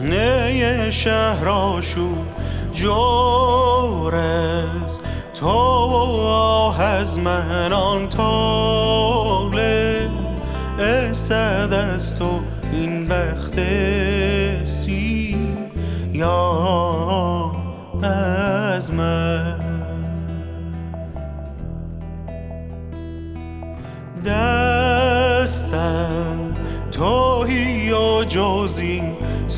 صحنه شهر آشوب جورز تو آه از من آن طالب اسد از تو این بخت سیاه از من دستم توهی و جز این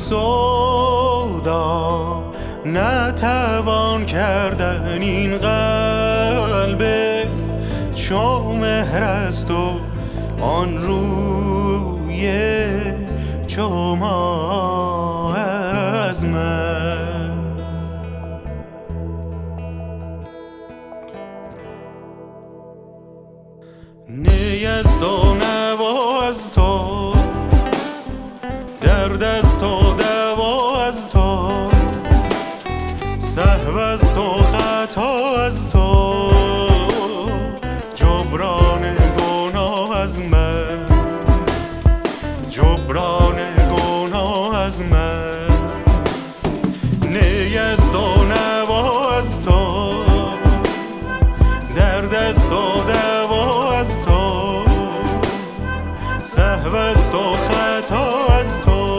سودا نتوان کردن این قلب چو مهر است و آن روی چو ماه از من نی از تو نوا از تو درد از تو دوا از تو سهو از تو خطا از تو جبران گناه از من جبران گناه از من نی از تو نوا از تو درد از تو دوا از تو سهو از تو خطا از تو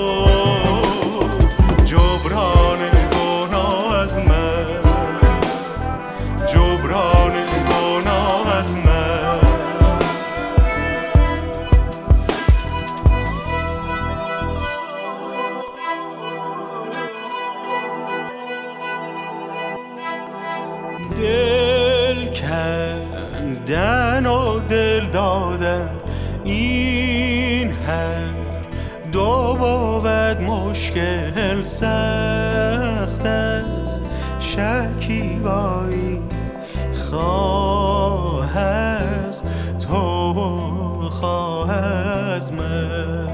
جبران گناه از من جبران گناه از من دل کندن و دل دادن این هر دو بود مشکل سخت است شکیبایی خواه از تو خواه از من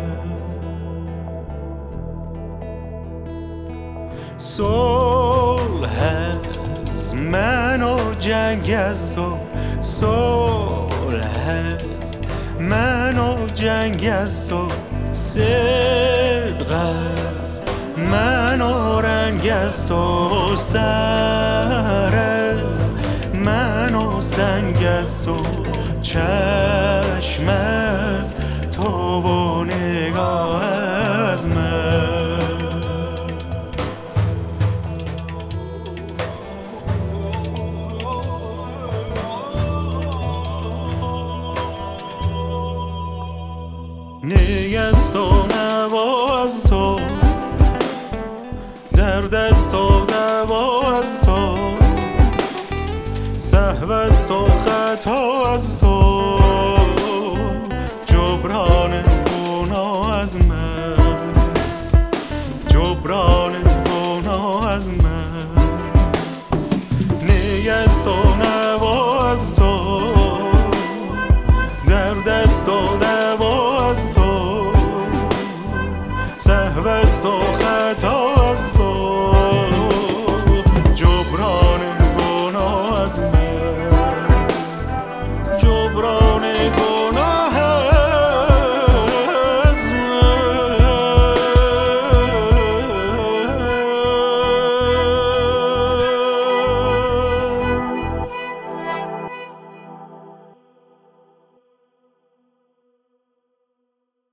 صلح از من و جنگ از تو صلح از من و جنگ از تو صدق از من و رنگ از تو سر از من و سنگ از تو چشم از تو و نگاه از من نی از تو نوا از تو درد از تو دوا از تو سهو از تو خطا از تو